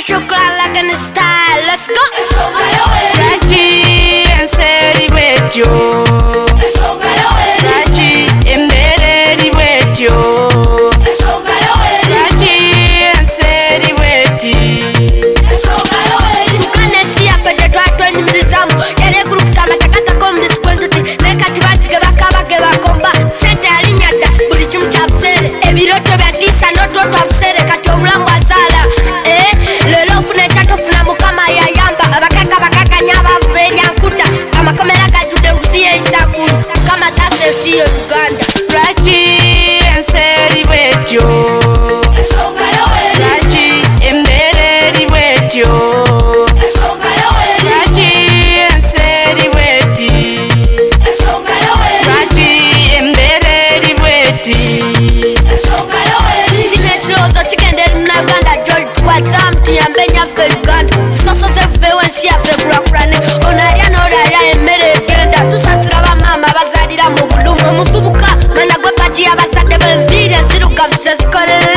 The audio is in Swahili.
shukran like in style. Let's go. Raji and Seri with you. Raji and Mary with you. Raji and Seri with you. Tukane siya fede twa ni mirizamu. Yale group kama takata kombi skwenziti. Neka tibati ke bakomba. Sente alinyada buli chimu chapsere. Ebiroto bya disa noto twapsere kati omulango azala. Lelo fune tato funa mukama ya yamba. Abakaka nyaba vuberi ankuta. Kama kamera kajude ngusiye isakuru. Kama tase siyo Uganda. Raji and Seri with you. Raji and Mary with you. Mufubuka mana gwe pati abasade benvira ziruka viseskorere